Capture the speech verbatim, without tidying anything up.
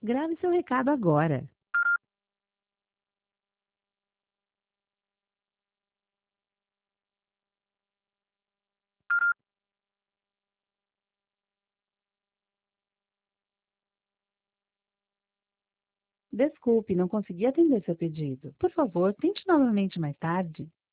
Grave seu recado agora. Desculpe, não consegui atender seu pedido. Por favor, tente novamente mais tarde.